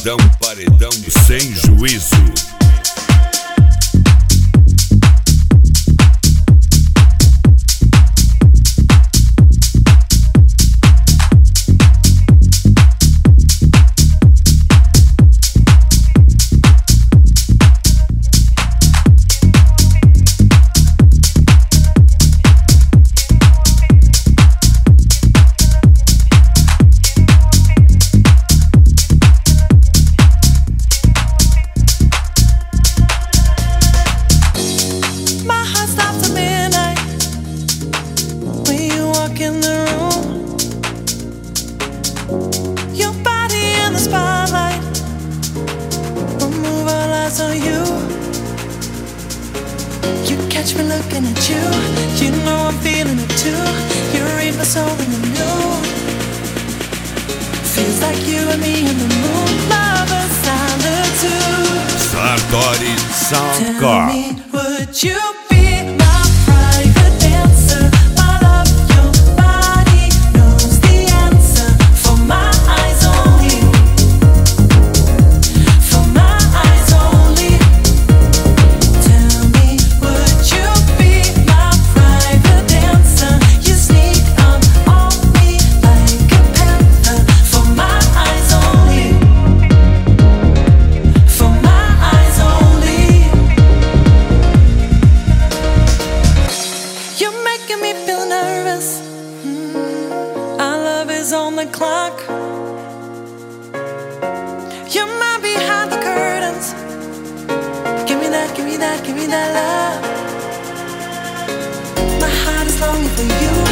paredão sem juízo. In the room, your body in the spotlight. We'll move our eyes on you. You catch me looking at you. You know I'm feeling it too. You read my soul in the new. Feels like you and me in the moon. Lovers solitude. Sartori Tell Soundcore. me, would you be my private dancer? On the clock, you're my behind the curtains. Give me that, give me that, give me that love. My heart is longing for you.